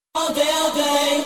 All day, all day.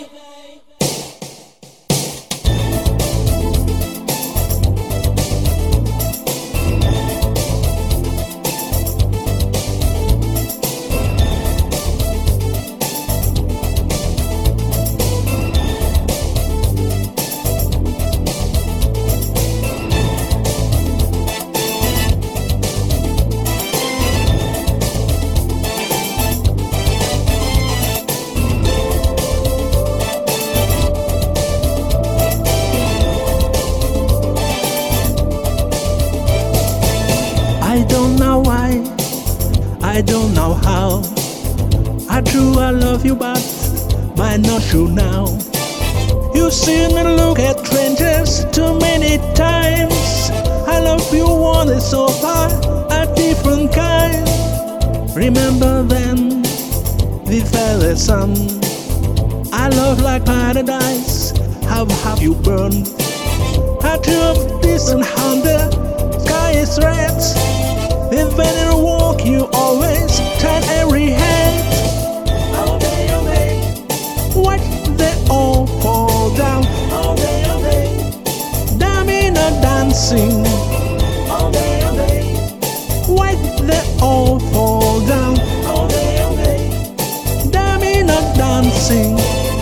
I don't know why, I don't know how. I true I love you, but not true now. You see me look at strangers too many times. I love you wanted so far, a different kind. Remember then, we felt the sun. I love like paradise, how have you burned? I drew of distant hunger, sky is red. If when you walk, you always turn every head. All day, all day. What they all fall down. All day, all day. Damn not dancing. All day, all day. Why they all fall down. All day, all day. Damn not dancing.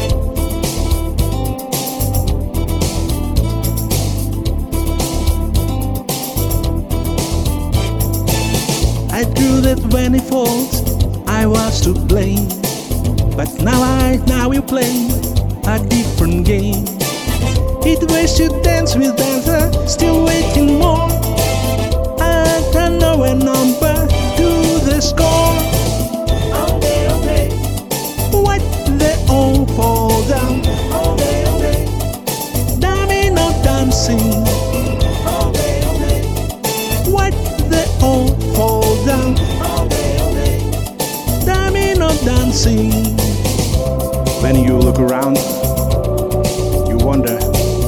I drew that when it falls, I was to blame. But now you play a different game. It ways to dance with dancer, still waiting more. I don't know a number to the score. All day, all day. What they all fall down. All day, all day. Damn not dancing. All day, all day. What they all fall down. All day, all day. Damn not dancing. When you look around, you wonder,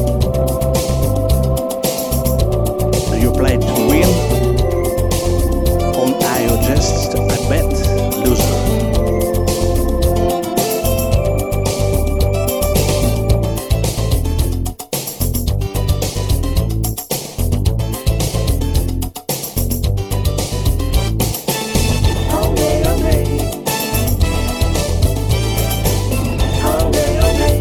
do you play to win? Or are you just a bad loser? All day, all day. All day, all day.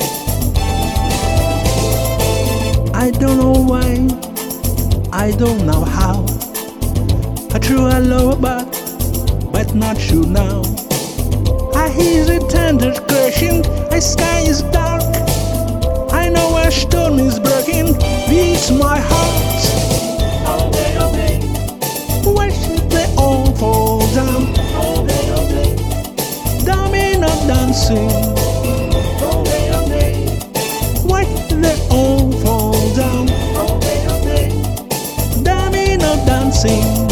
I don't know why, I don't know how. I true I love but not true now. I hear the tender crashing, the sky is dark. I know a storm is breaking, beats my heart. All day, all day. Why should they all fall down? All day, all day. Damn not dancing. All day, all day. Why should they all fall down? All day, all day. Damn not dancing.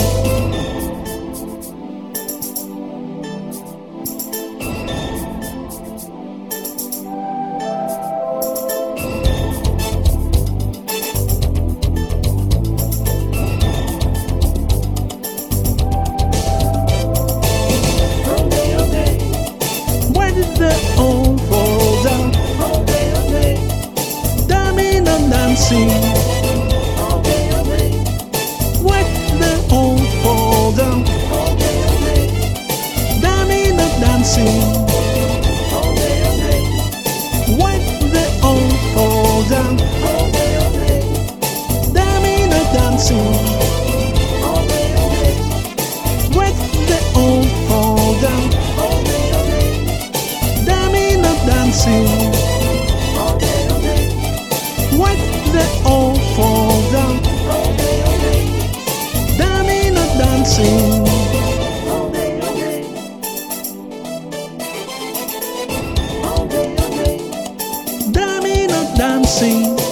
All day, all day. Why did they all fall down? All day, all day. Damn not dancing. All day, all day. Why did they all fall down? All day, all day. Damn not dancing. All day, all day. Why did they all fall down? All day, all day. Damn not dancing. All day, all day. Why did they all fall down? All day, all day. Damn not dancing. All day, all day. Why did they all fall down? All day, all day. Damn not dancing. All day, all day. All day, all day. Damn not dancing.